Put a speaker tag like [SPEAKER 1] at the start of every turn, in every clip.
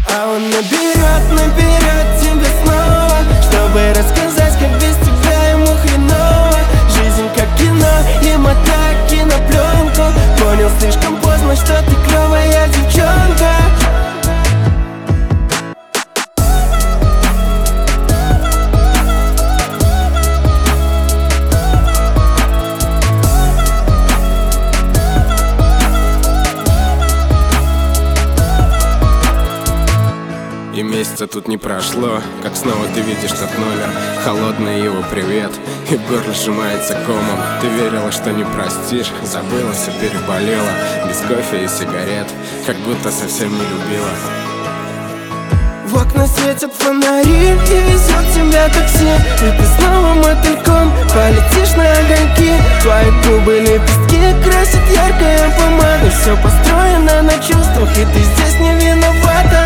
[SPEAKER 1] А он наберет тебя снова, чтобы рассказать, как без тебя ему хреново. Жизнь как кино, и мотай кинопленку. Понял слишком поздно, что ты клевая девчонка.
[SPEAKER 2] И месяца тут не прошло, как снова ты видишь тот номер. Холодный его привет, и в горле сжимается комом. Ты верила, что не простишь, забыла, все переболела. Без кофе и сигарет, как будто совсем не любила.
[SPEAKER 1] В окна светят фонари, и везет тебя такси. И ты снова мотыльком полетишь на огоньки. Твои губы лепестки красит яркая помада. Все построено на чувствах, и ты здесь не виновата.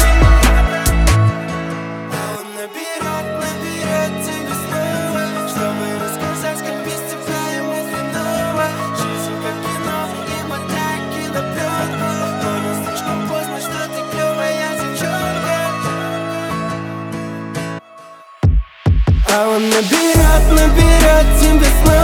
[SPEAKER 1] Наберет тебя снова, чтобы рассказать, как без тебя ему хреново. Жизнь как кино, и мотай кинопленку. Понял слишком поздно, что ты клевая девчонка. А он наберет тебя снова.